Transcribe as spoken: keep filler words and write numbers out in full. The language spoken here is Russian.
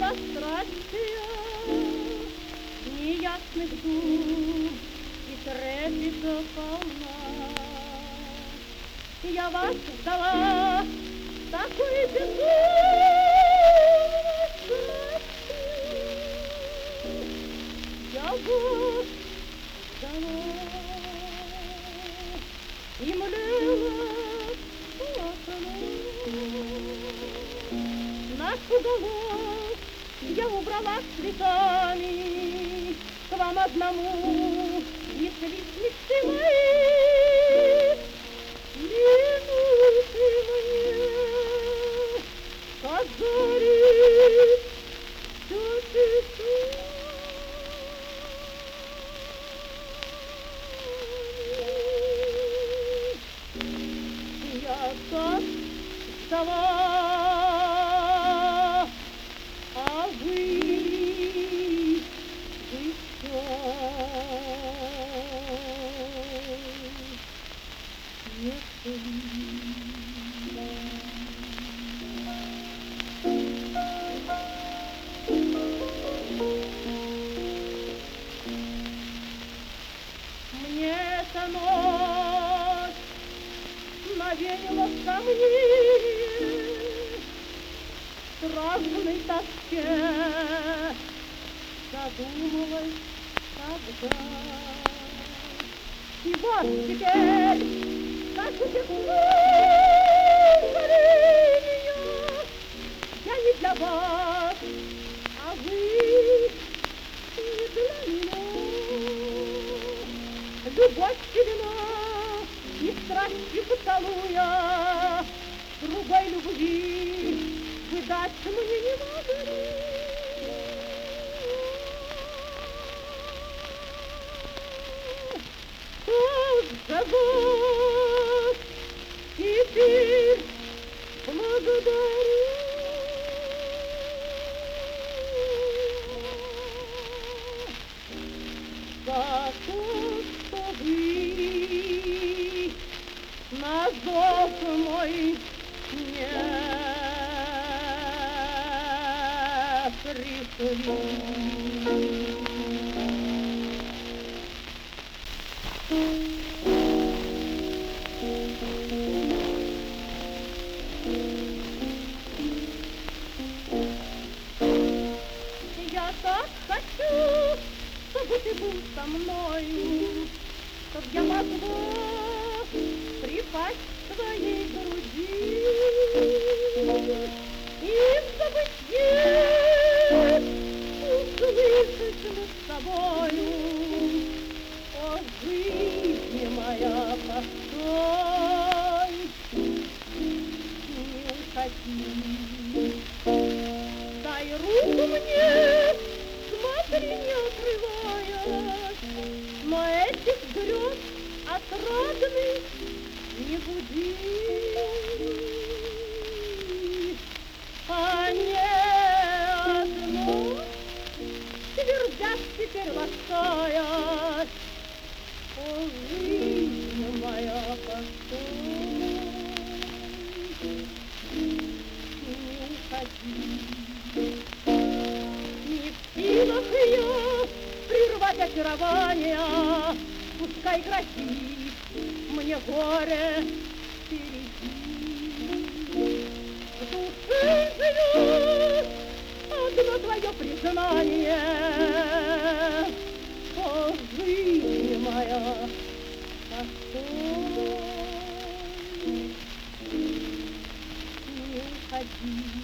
сладострастия, неясных дум и трепета полна. Я вас ждала такой безумной страстью, я вас ждала и млела у окна. Наш уголок я убрала цветами, к вам одному неслись мечты мои. Минуты мне казались все часами. Я так ждала, а вы, вы все ехали. Мне эта ночь навеяла сомнение, страшной тоске задумалась тогда. И вот теперь, как утешили меня, я не для вас, а вы не для меня. Любовь сильна, и страстью поцелуя, другой любви вы дать мне не могли. Как же вас теперь благодарю. За то, что вы на зов мой не пришли. Я так хочу, чтобы ты был со мною, чтоб я могла припасть к твоей груди и в забытье услышать над собою: о, жизнь моя, постой, не уходи. Дай руку мне, смотри, не отрываясь, но этих грез отрадных не буди. А не одно твердят теперь ласкаясь: о, жизнь моя, постой, не уходи. Не в силах ее прервать очарование, пускай грозит мне горе впереди. В душе живет одно твое признание: о, жизнь моя, постой, не уходи.